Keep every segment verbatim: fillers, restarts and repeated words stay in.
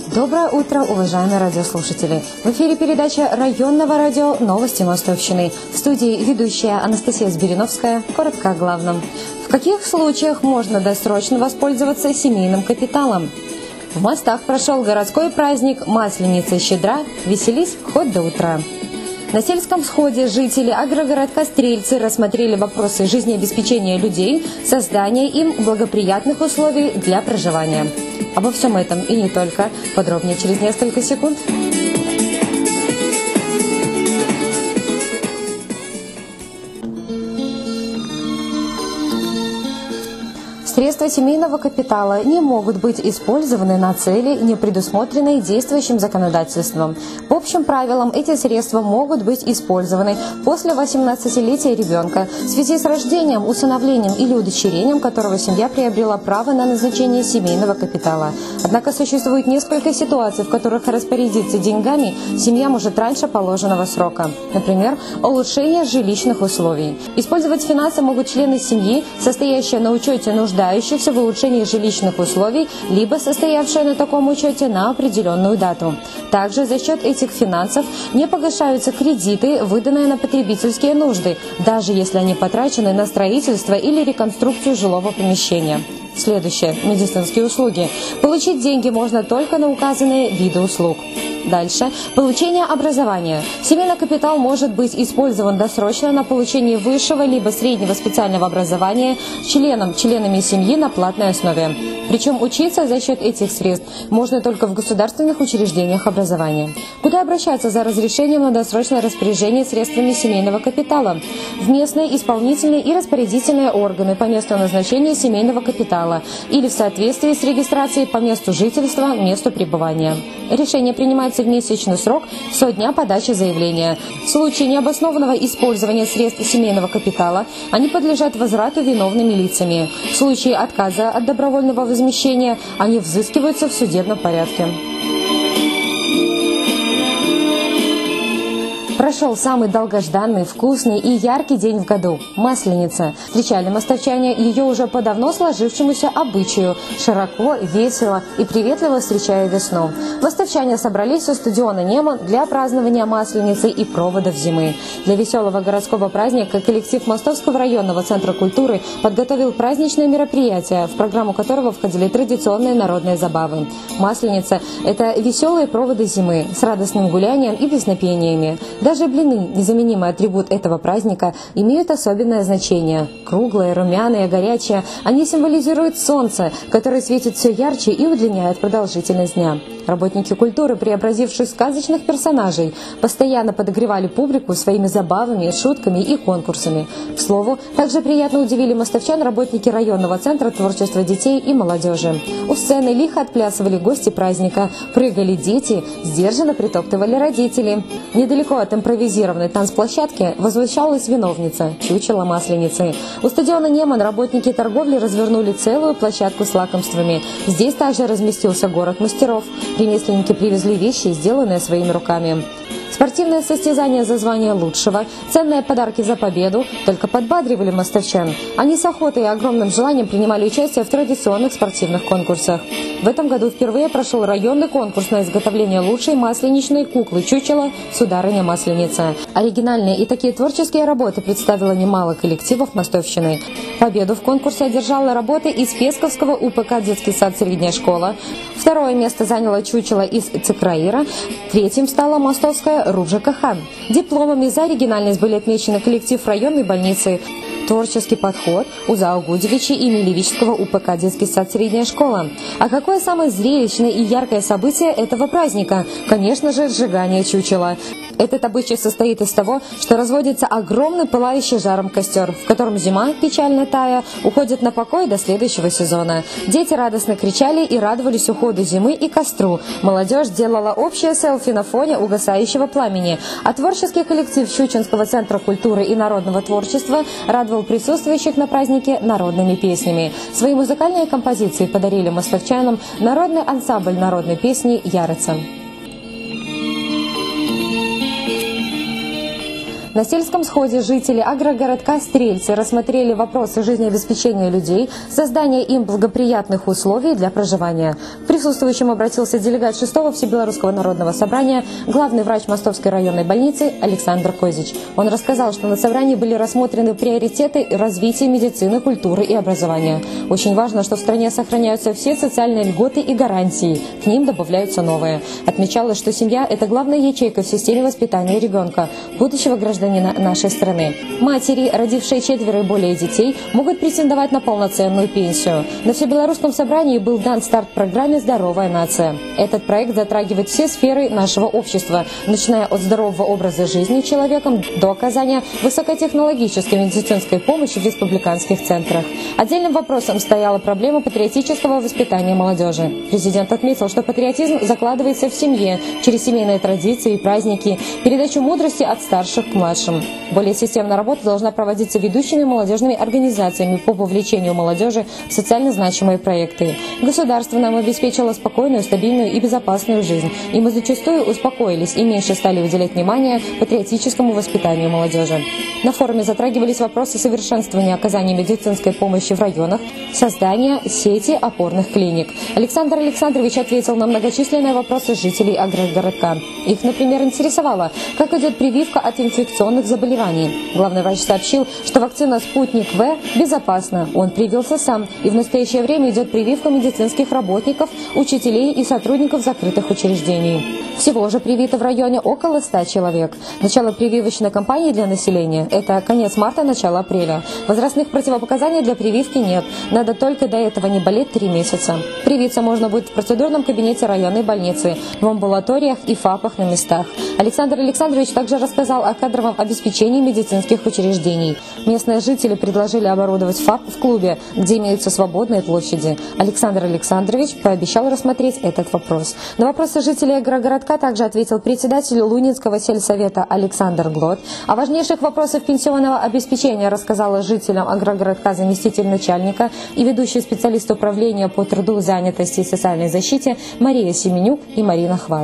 Доброе утро, уважаемые радиослушатели! В эфире передача районного радио «Новости Мостовщины». В студии ведущая Анастасия Збириновская. Коротко о главном. В каких случаях можно досрочно воспользоваться семейным капиталом? В Мостах прошел городской праздник Масленица Щедра. Веселись хоть до утра. На сельском сходе жители агрогородка Стрельцы рассмотрели вопросы жизнеобеспечения людей, создания им благоприятных условий для проживания. Обо всем этом и не только. Подробнее через несколько секунд. Средства семейного капитала не могут быть использованы на цели, не предусмотренные действующим законодательством. По общим правилам, эти средства могут быть использованы после восемнадцатилетия ребенка в связи с рождением, усыновлением или удочерением, которого семья приобрела право на назначение семейного капитала. Однако существует несколько ситуаций, в которых распорядиться деньгами семья может раньше положенного срока. Например, улучшение жилищных условий. Использовать финансы могут члены семьи, состоящие на учете нуждающихся в улучшении жилищных условий, либо состоявшие на таком учете на определенную дату. Также за счет этих финансов не погашаются кредиты, выданные на потребительские нужды, даже если они потрачены на строительство или реконструкцию жилого помещения. Следующее. Медицинские услуги. Получить деньги можно только на указанные виды услуг. Дальше. Получение образования. Семейный капитал может быть использован досрочно на получение высшего либо среднего специального образования членам, членами семьи на платной основе. Причем учиться за счет этих средств можно только в государственных учреждениях образования. Куда обращаться за разрешением на досрочное распоряжение средствами семейного капитала? В местные исполнительные и распорядительные органы по месту назначения семейного капитала или в соответствии с регистрацией по месту жительства, месту пребывания. Решение принимается в месячный срок со дня подачи заявления. В случае необоснованного использования средств семейного капитала они подлежат возврату виновными лицами. В случае отказа от добровольного возмещения они взыскиваются в судебном порядке. Прошел самый долгожданный, вкусный и яркий день в году – Масленица. Встречали мостовчане ее уже по давно сложившемуся обычаю, широко, весело и приветливо встречая весну. Мостовчане собрались у стадиона «Неман» для празднования Масленицы и проводов зимы. Для веселого городского праздника коллектив Мостовского районного центра культуры подготовил праздничное мероприятие, в программу которого входили традиционные народные забавы. Масленица – это веселые проводы зимы с радостным гулянием и песнопениями. Даже блины, незаменимый атрибут этого праздника, имеют особенное значение. Круглые, румяные, горячие, они символизируют солнце, которое светит все ярче и удлиняет продолжительность дня. Работники культуры, преобразившие сказочных персонажей, постоянно подогревали публику своими забавами, шутками и конкурсами. К слову, также приятно удивили мостовчан работники районного центра творчества детей и молодежи. У сцены лихо отплясывали гости праздника, прыгали дети, сдержанно притоптывали родители. Недалеко от импровизированной танцплощадки возвращалась виновница – чучело Масленицы. У стадиона «Неман» работники торговли развернули целую площадку с лакомствами. Здесь также разместился город мастеров. Ремесленники привезли вещи, сделанные своими руками. Спортивное состязание за звание лучшего, ценные подарки за победу только подбадривали мостовчан. Они с охотой и огромным желанием принимали участие в традиционных спортивных конкурсах. В этом году впервые прошел районный конкурс на изготовление лучшей масленичной куклы чучела «Сударыня Масленица». Оригинальные и такие творческие работы представило немало коллективов мостовщины. Победу в конкурсе одержала работа из Песковского УПК «Детский сад средняя школа». Второе место заняло чучело из Цекраира. Третьим стала мостовская РУЖКХ. Дипломами за оригинальность были отмечены коллектив районной больницы, творческий подход УЗАО Гудевича и Милевичского УПК «Детский сад средняя школа». А какое самое зрелищное и яркое событие этого праздника? Конечно же, сжигание чучела. Этот обычай состоит из того, что разводится огромный пылающий жаром костер, в котором зима, печально тая, уходит на покой до следующего сезона. Дети радостно кричали и радовались уходу зимы и костру. Молодежь делала общее селфи на фоне угасающего пламени. А творческий коллектив Щучинского центра культуры и народного творчества радовал присутствующих на празднике народными песнями. Свои музыкальные композиции подарили мостовчанам народный ансамбль народной песни «Ярица». На сельском сходе жители агрогородка Стрельцы рассмотрели вопросы жизнеобеспечения людей, создания им благоприятных условий для проживания. К присутствующим обратился делегат шестого Всебелорусского народного собрания, главный врач Мостовской районной больницы Александр Козич. Он рассказал, что на собрании были рассмотрены приоритеты развития медицины, культуры и образования. Очень важно, что в стране сохраняются все социальные льготы и гарантии, к ним добавляются новые. Отмечалось, что семья – это главная ячейка в системе воспитания ребенка, будущего гражданина нашей страны. Матери, родившие четверо и более детей, могут претендовать на полноценную пенсию. На Всебелорусском собрании был дан старт программе «Здоровая нация». Этот проект затрагивает все сферы нашего общества, начиная от здорового образа жизни человеком до оказания высокотехнологической медицинской помощи в республиканских центрах. Отдельным вопросом стояла проблема патриотического воспитания молодежи. Президент отметил, что патриотизм закладывается в семье через семейные традиции и праздники, передачу мудрости от старших к младшим. Более системная работа должна проводиться ведущими молодежными организациями по вовлечению молодежи в социально значимые проекты. Государство нам обеспечило спокойную, стабильную и безопасную жизнь, и мы зачастую успокоились и меньше стали уделять внимание патриотическому воспитанию молодежи. На форуме затрагивались вопросы совершенствования оказания медицинской помощи в районах, создания сети опорных клиник. Александр Александрович ответил на многочисленные вопросы жителей агрогородка. Их, например, интересовало, как идет прививка от инфекционных заболеваний. Главный врач сообщил, что вакцина «Спутник В» безопасна. Он привился сам, и в настоящее время идет прививка медицинских работников, учителей и сотрудников закрытых учреждений. Всего же привито в районе около ста человек. Начало прививочной кампании для населения – это конец марта, начало апреля. Возрастных противопоказаний для прививки нет. Надо только до этого не болеть три месяца. Привиться можно будет в процедурном кабинете районной больницы, в амбулаториях и ФАПах на местах. Александр Александрович также рассказал о кадровом обеспечении медицинских учреждений. Местные жители предложили оборудовать ФАП в клубе, где имеются свободные площади. Александр Александрович пообещал рассмотреть этот вопрос. На вопросы жителей агрогородка также ответил председатель Лунинского сельсовета Александр Глот. О важнейших вопросах пенсионного обеспечения рассказала жителям агрогородка заместитель начальника и ведущий специалист управления по труду, занятости и социальной защите Мария Семенюк и Марина Хват.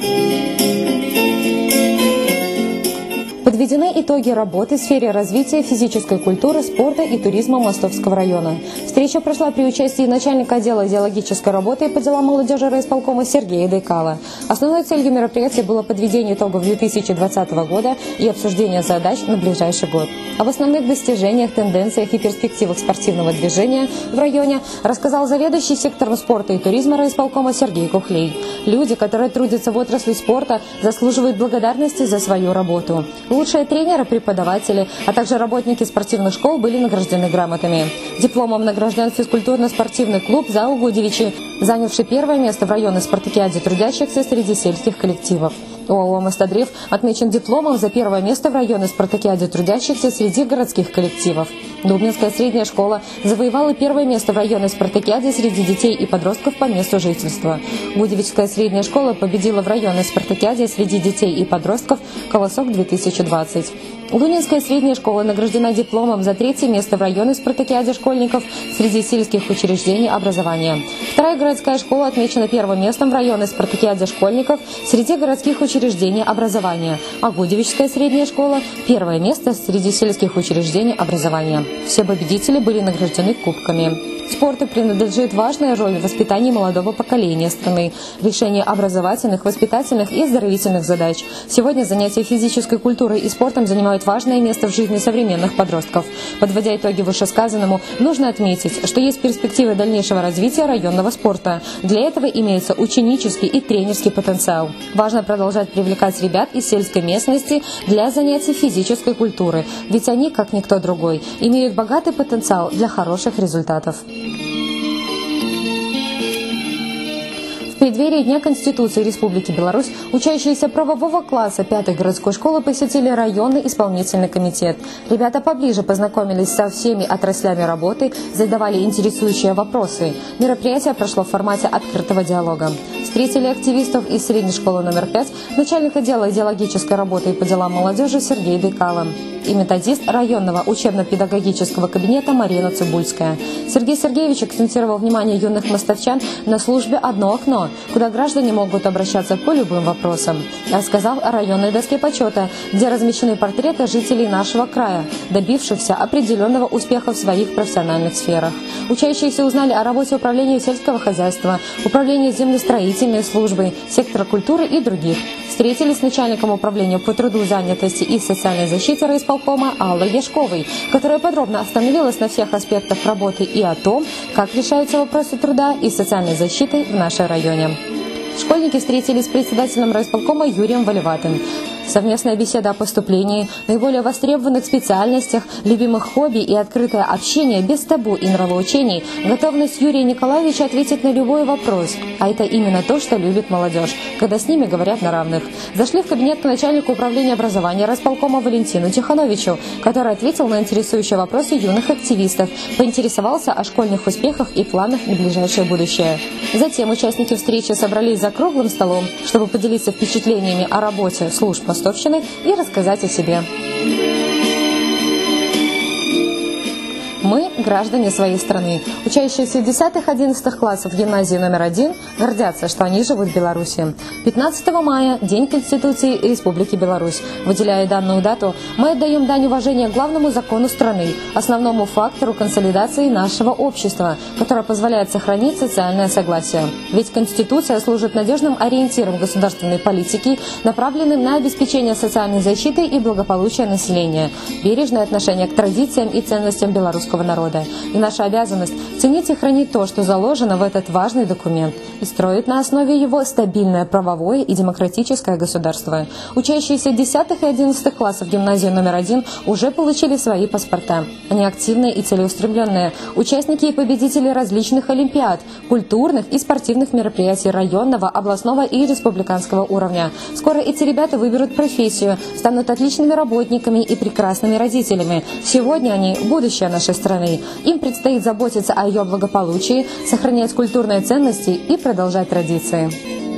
Подведены итоги работы в сфере развития физической культуры, спорта и туризма Мостовского района. Встреча прошла при участии начальника отдела идеологической работы и по делам молодежи райисполкома Сергея Дайкала. Основной целью мероприятия было подведение итогов две тысячи двадцатого года и обсуждение задач на ближайший год. Об основных достижениях, тенденциях и перспективах спортивного движения в районе рассказал заведующий сектором спорта и туризма райисполкома Сергей Кухлей. Люди, которые трудятся в отрасли спорта, заслуживают благодарности за свою работу. Лучшие тренеры, преподаватели, а также работники спортивных школ были награждены грамотами. Дипломом награжден физкультурно-спортивный клуб «ЗАО Гудевичи», занявший первое место в районной спартакиаде трудящихся среди сельских коллективов. ОАО «Мостодрев» отмечен дипломом за первое место в районной спартакиаде трудящихся среди городских коллективов. Дубнинская средняя школа завоевала первое место в районной спартакиаде среди детей и подростков по месту жительства. Гудевичская средняя школа победила в районной спартакиаде среди детей и подростков «Колосок две тысячи двадцать». Лунинская средняя школа награждена дипломом за третье место в районной спартакиаде школьников среди сельских учреждений образования. Вторая городская школа отмечена первым местом в районной спартакиаде школьников среди городских учреждений образования, а Гудевичская средняя школа – первое место среди сельских учреждений образования. Все победители были награждены кубками. Спорту принадлежит важная роль в воспитании молодого поколения страны, решении образовательных, воспитательных и оздоровительных задач. Сегодня занятия физической культурой и спортом занимают важное место в жизни современных подростков. Подводя итоги вышесказанному, нужно отметить, что есть перспективы дальнейшего развития районного спорта. Для этого имеется ученический и тренерский потенциал. Важно продолжать привлекать ребят из сельской местности для занятий физической культурой, ведь они, как никто другой, имеют богатый потенциал для хороших результатов. В преддверии Дня Конституции Республики Беларусь учащиеся правового класса пятой городской школы посетили районный исполнительный комитет. Ребята поближе познакомились со всеми отраслями работы, задавали интересующие вопросы. Мероприятие прошло в формате открытого диалога. Встретили активистов из средней школы номер пять начальник отдела идеологической работы и по делам молодежи Сергей Дайкало. и методист районного учебно-педагогического кабинета Марина Цибульская. Сергей Сергеевич акцентировал внимание юных мостовчан на службе «Одно окно», куда граждане могут обращаться по любым вопросам. Рассказал о районной доске почета, где размещены портреты жителей нашего края, добившихся определенного успеха в своих профессиональных сферах. Учащиеся узнали о работе управления сельского хозяйства, управления землестроительной службы, сектора культуры и других. Встретились с начальником управления по труду, занятости и социальной защите райисполкома Аллой Яшковой, которая подробно остановилась на всех аспектах работы и о том, как решаются вопросы труда и социальной защиты в нашем районе. Школьники встретились с председателем райисполкома Юрием Валиватым. Совместная беседа о поступлении, наиболее востребованных специальностях, любимых хобби и открытое общение без табу и нравоучений, готовность Юрия Николаевича ответить на любой вопрос. А это именно то, что любит молодежь, когда с ними говорят на равных. Зашли в кабинет к начальнику управления образования райисполкома Валентину Тихановичу, который ответил на интересующие вопросы юных активистов, поинтересовался о школьных успехах и планах на ближайшее будущее. Затем участники встречи собрались за круглым столом, чтобы поделиться впечатлениями о работе служб мостовщины и рассказать о себе. Мы – граждане своей страны. Учащиеся десятых-одиннадцатых классов гимназии номер один гордятся, что они живут в Беларуси. пятнадцатого мая – День Конституции Республики Беларусь. Выделяя данную дату, мы отдаем дань уважения главному закону страны, основному фактору консолидации нашего общества, которое позволяет сохранить социальное согласие. Ведь Конституция служит надежным ориентиром государственной политики, направленным на обеспечение социальной защиты и благополучия населения, бережное отношение к традициям и ценностям белорусского народа. И наша обязанность – ценить и хранить то, что заложено в этот важный документ, и строить на основе его стабильное правовое и демократическое государство. Учащиеся десятых и одиннадцатых классов гимназии номер один уже получили свои паспорта. Они активные и целеустремленные, участники и победители различных олимпиад, культурных и спортивных мероприятий районного, областного и республиканского уровня. Скоро эти ребята выберут профессию, станут отличными работниками и прекрасными родителями. Сегодня они – будущее нашей страны. Им предстоит заботиться о ее благополучии, сохранять культурные ценности и продолжать традиции.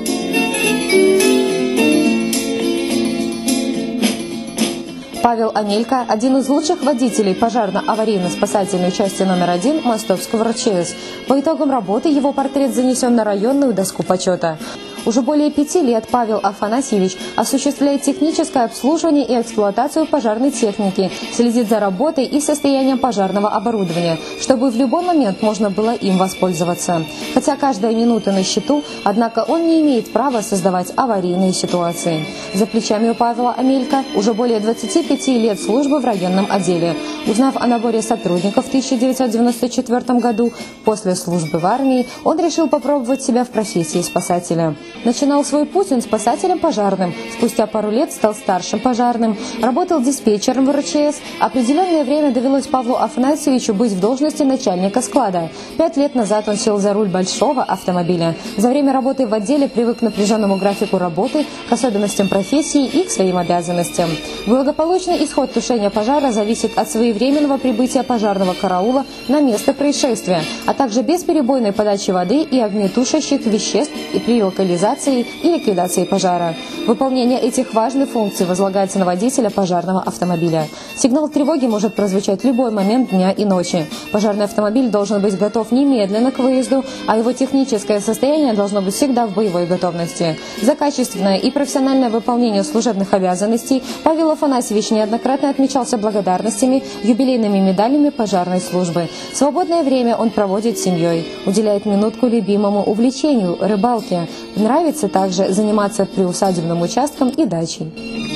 Павел Амелько – один из лучших водителей пожарно-аварийно-спасательной части номер один Мостовского РЧС. По итогам работы его портрет занесен на районную доску почета. Уже более пяти лет Павел Афанасьевич осуществляет техническое обслуживание и эксплуатацию пожарной техники, следит за работой и состоянием пожарного оборудования, чтобы в любой момент можно было им воспользоваться. Хотя каждая минута на счету, однако он не имеет права создавать аварийные ситуации. За плечами у Павла Амелько уже более двадцати пяти лет службы в районном отделе. Узнав о наборе сотрудников в тысяча девятьсот девяносто четвёртом году, после службы в армии, он решил попробовать себя в профессии спасателя. Начинал свой путь он спасателем пожарным, спустя пару лет стал старшим пожарным, работал диспетчером в РЧС. Определенное время довелось Павлу Афанасьевичу быть в должности начальника склада. Пять лет назад он сел за руль большого автомобиля. За время работы в отделе привык к напряженному графику работы, к особенностям профессии и к своим обязанностям. Благополучный исход тушения пожара зависит от своевременного прибытия пожарного караула на место происшествия, а также бесперебойной подачи воды и огнетушащих веществ и при локализации и ликвидации пожара. Выполнение этих важных функций возлагается на водителя пожарного автомобиля. Сигнал тревоги может прозвучать в любой момент дня и ночи. Пожарный автомобиль должен быть готов немедленно к выезду, а его техническое состояние должно быть всегда в боевой готовности. За качественное и профессиональное выполнение служебных обязанностей Павел Афанасьевич неоднократно отмечался благодарностями, юбилейными медалями пожарной службы. В свободное время он проводит с семьей, уделяет минутку любимому увлечению – рыбалке. Нравится также заниматься приусадебным участком и дачей.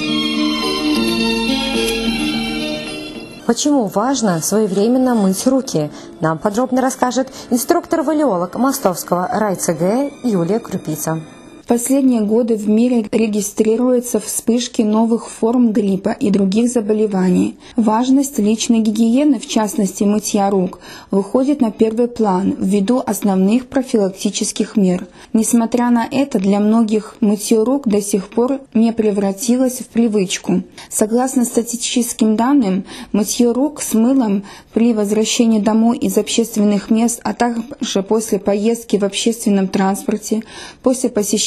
Почему важно своевременно мыть руки? Нам подробно расскажет инструктор-валиолог Мостовского райЦГ Юлия Крупица. В последние годы в мире регистрируются вспышки новых форм гриппа и других заболеваний. Важность личной гигиены, в частности мытья рук, выходит на первый план ввиду основных профилактических мер. Несмотря на это, для многих мытье рук до сих пор не превратилось в привычку. Согласно статистическим данным, мытье рук с мылом при возвращении домой из общественных мест, а также после поездки в общественном транспорте, после посещения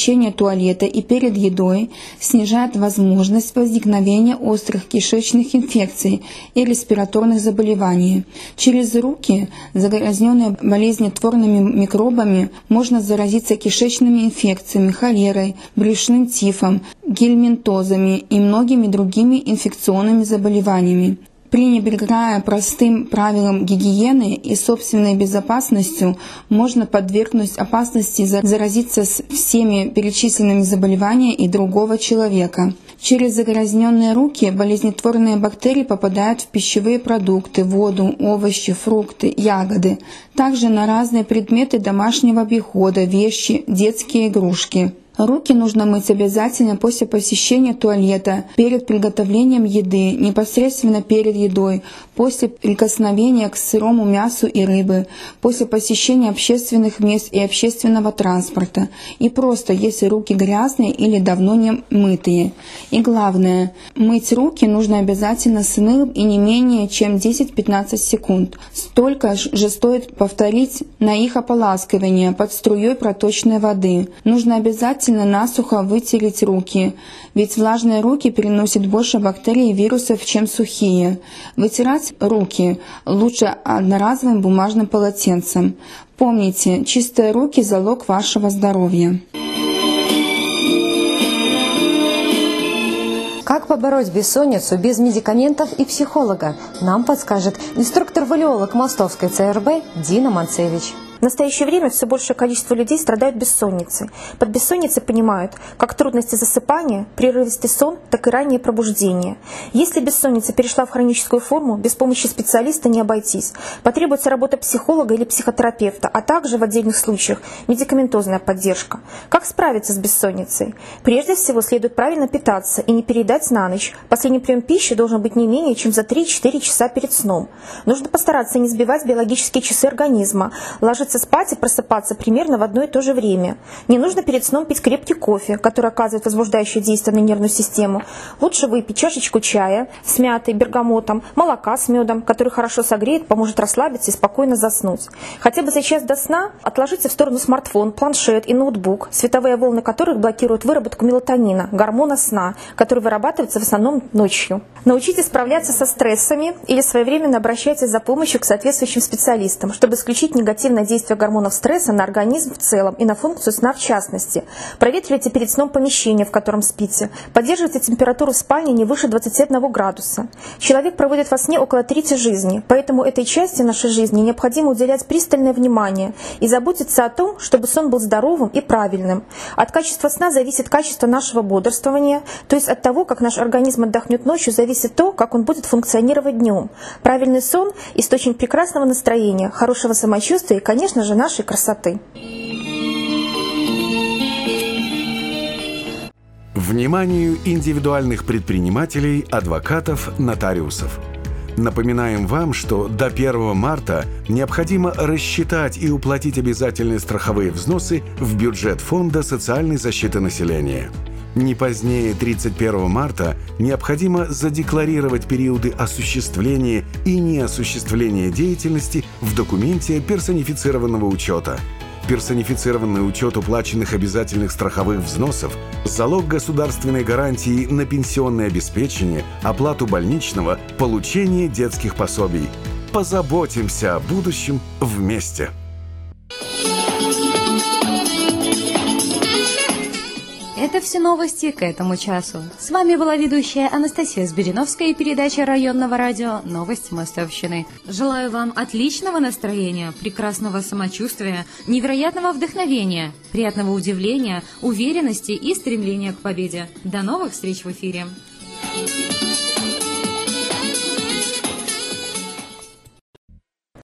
посещения туалета и перед едой снижает возможность возникновения острых кишечных инфекций и респираторных заболеваний. Через руки, загрязненные болезнетворными микробами, можно заразиться кишечными инфекциями, холерой, брюшным тифом, гельминтозами и многими другими инфекционными заболеваниями. Пренебрегая простым правилам гигиены и собственной безопасностью, можно подвергнуть опасности заразиться всеми перечисленными заболеваниями и другого человека. Через загрязненные руки болезнетворные бактерии попадают в пищевые продукты, воду, овощи, фрукты, ягоды, также на разные предметы домашнего обихода, вещи, детские игрушки. Руки нужно мыть обязательно после посещения туалета, перед приготовлением еды, непосредственно перед едой, после прикосновения к сырому мясу и рыбы, после посещения общественных мест и общественного транспорта, и просто, если руки грязные или давно не мытые. И главное, мыть руки нужно обязательно с мылом и не менее чем десять-пятнадцать секунд. Столько же стоит повторить на их ополаскивание под струей проточной воды. Нужно обязательно насухо вытереть руки, ведь влажные руки переносят больше бактерий и вирусов, чем сухие. Вытирать руки лучше одноразовым бумажным полотенцем. Помните, чистые руки – залог вашего здоровья. Как побороть бессонницу без медикаментов и психолога, нам подскажет инструктор-валиолог Мостовской ЦРБ Дина Манцевич. В настоящее время все большее количество людей страдают бессонницей. Под бессонницей понимают как трудности засыпания, прерывистый сон, так и раннее пробуждение. Если бессонница перешла в хроническую форму, без помощи специалиста не обойтись. Потребуется работа психолога или психотерапевта, а также в отдельных случаях медикаментозная поддержка. Как справиться с бессонницей? Прежде всего следует правильно питаться и не переедать на ночь. Последний прием пищи должен быть не менее чем за три-четыре часа перед сном. Нужно постараться не сбивать биологические часы организма, ложиться спать и просыпаться примерно в одно и то же время. Не нужно перед сном пить крепкий кофе, который оказывает возбуждающее действие на нервную систему. Лучше выпить чашечку чая с мятой, бергамотом, молока с медом, который хорошо согреет, поможет расслабиться и спокойно заснуть. Хотя бы за час до сна отложите в сторону смартфон, планшет и ноутбук, световые волны которых блокируют выработку мелатонина, гормона сна, который вырабатывается в основном ночью. Научитесь справляться со стрессами или своевременно обращайтесь за помощью к соответствующим специалистам, чтобы исключить негативное действие действие гормонов стресса на организм в целом и на функцию сна в частности. Проветривайте перед сном помещение, в котором спите. Поддерживайте температуру в спальне не выше двадцати одного градуса. Человек проводит во сне около трети жизни, поэтому этой части нашей жизни необходимо уделять пристальное внимание и заботиться о том, чтобы сон был здоровым и правильным. От качества сна зависит качество нашего бодрствования, то есть от того, как наш организм отдохнет ночью, зависит то, как он будет функционировать днем. Правильный сон – источник прекрасного настроения, хорошего самочувствия и, конечно, Конечно же, нашей красоты. Вниманию индивидуальных предпринимателей, адвокатов, нотариусов. Напоминаем вам, что до первого марта необходимо рассчитать и уплатить обязательные страховые взносы в бюджет Фонда социальной защиты населения. Не позднее тридцать первого марта необходимо задекларировать периоды осуществления и неосуществления деятельности в документе персонифицированного учета. Персонифицированный учет уплаченных обязательных страховых взносов, залог государственной гарантии на пенсионное обеспечение, оплату больничного, получение детских пособий. Позаботимся о будущем вместе. Это все новости к этому часу. С вами была ведущая Анастасия Сбериновская и передача районного радио «Новости Мостовщины». Желаю вам отличного настроения, прекрасного самочувствия, невероятного вдохновения, приятного удивления, уверенности и стремления к победе. До новых встреч в эфире!